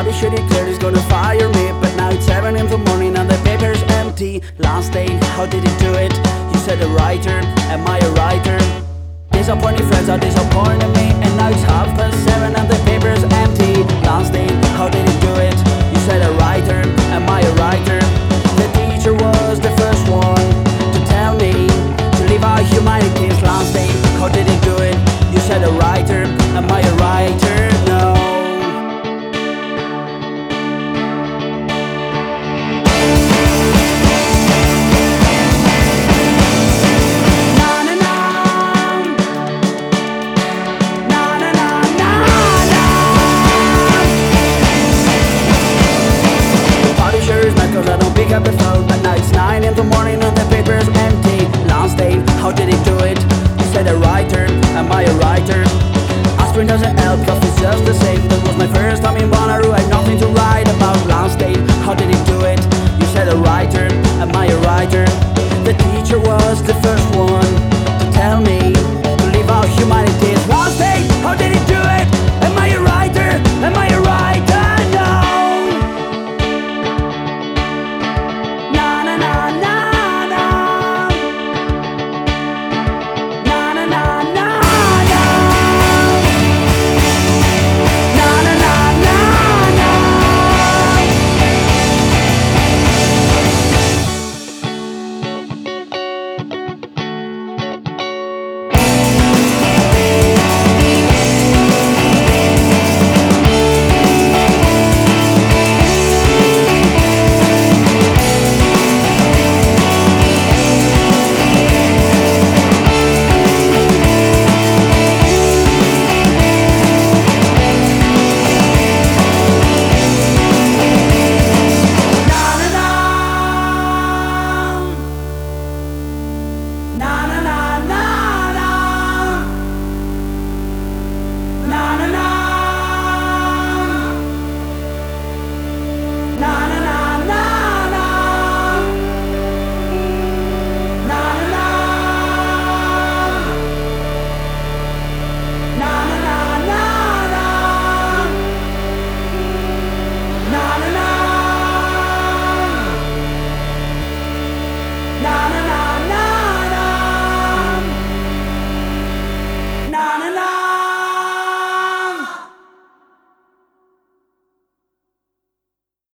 Publisher declared he's gonna fire me, but now it's 7 in the morning and the paper's empty. Last day, how did he do it? You said a writer, am I a writer? Disappointed friends are disappointing me, and now it's 7:30 and the paper's empty. Last day, how did he do it? You said a writer, am I a writer? The teacher was the first one to tell me to leave our humanities. Last day, how did he do it? You said a writer, am I a writer? No. Cause I don't pick up the phone, but now it's 9 in the morning